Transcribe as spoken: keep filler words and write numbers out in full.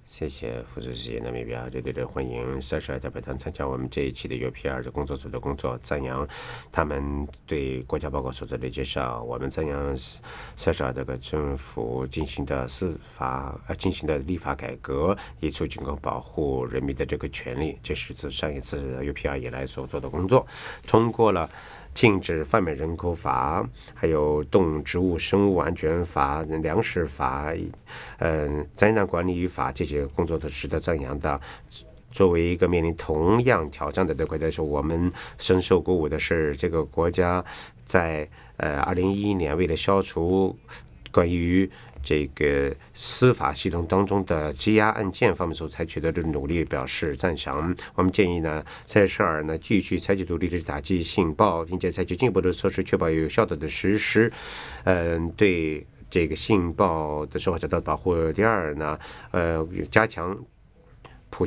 谢谢副主席纳米比亚，对对对，欢迎塞舌尔代表团参加我们这一期的 U P R 的工作组的工作，赞扬他们对国家报告所做的介绍。我们赞扬塞舌尔这个政府进行的司法呃进行的立法改革，以促进和保护人民的这个权利。这是自上一次 U P R 以来所做的工作，通过了禁止贩卖人口法，还有动植物生物安全法、粮食法、嗯，灾难管理与法这些工作都值得赞扬的。作为一个面临同样挑战的德国来说，我们深受鼓舞的是，这个国家在呃二零一一年为了消除关于这个司法系统当中的羁押案件方面所采取的努力表示赞赏。我们建议呢，塞舌尔呢继续采取独立的打击性暴，并且采取进一步的措施，确保有效的实施。嗯，对这个性暴的受害者的保护。第二呢，呃，加强